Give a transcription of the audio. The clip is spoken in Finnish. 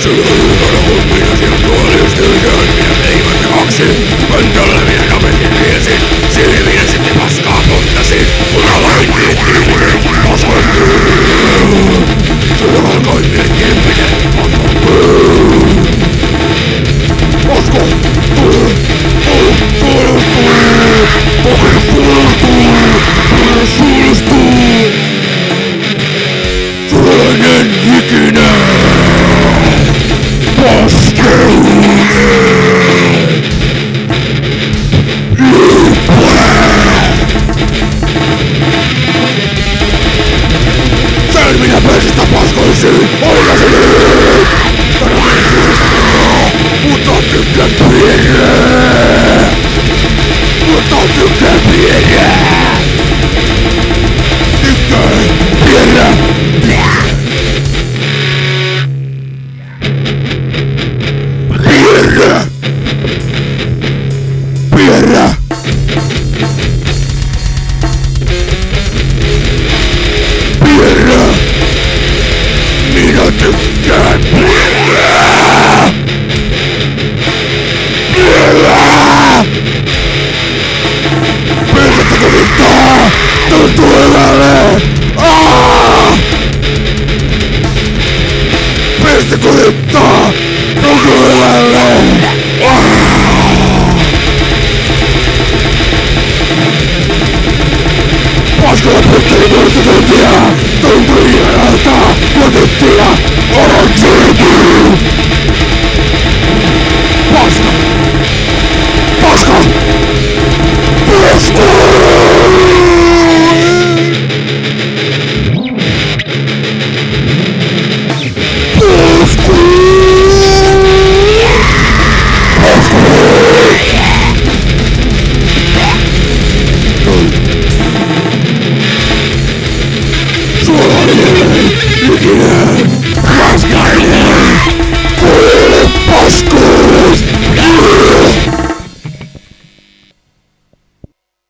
Minä persistä paskoisiin, ollasin! Mutta tykkään pierää! Mutta tykkään pierää! Tykkään pierää! Pierää! Pierää! Pierää! Minä tykkään pierää! Pierää! Persettä kuvittaa! Tuntuu hyvälle! Persettä kuvittaa! Tuntuu hyvälle! Paskalla pytteli muistutuntia! Tuntui hyvältä! Potittia! Ootsia!